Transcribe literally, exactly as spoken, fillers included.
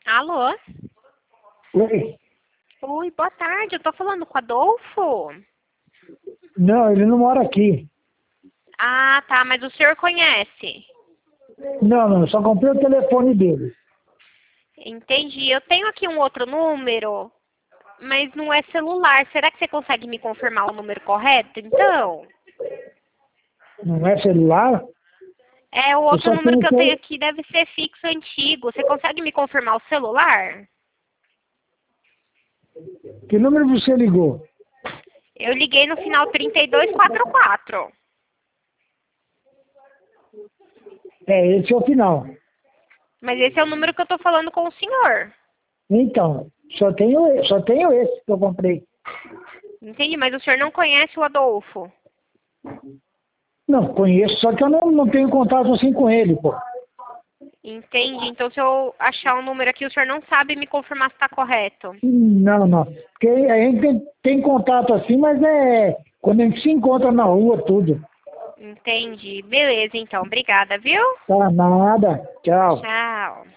Alô? Oi? Oi, boa tarde. Eu tô falando com o Adolfo? Não, ele não mora aqui. Ah, tá, mas o senhor conhece? Não, não, só comprei o telefone dele. Entendi. Eu tenho aqui um outro número, mas não é celular. Será que você consegue me confirmar o número correto, então? Não é celular? É, o Eu outro só número tenho que eu tenho que... aqui deve ser fixo antigo. Você consegue me confirmar o celular? Que número você ligou? Eu liguei no final trinta e dois quarenta e quatro. É, esse é o final. Mas esse é o número que eu tô falando com o senhor. Então, só tenho, só tenho esse que eu comprei. Entendi, mas o senhor não conhece o Adolfo. Não, conheço, só que eu não, não tenho contato assim com ele, pô. Entendi. Então, se eu achar um número aqui, o senhor não sabe me confirmar se está correto. Não, não. Porque a gente tem, tem contato assim, mas é quando a gente se encontra na rua, tudo. Entendi. Beleza, então. Obrigada, viu? Tá nada. Tchau. Tchau.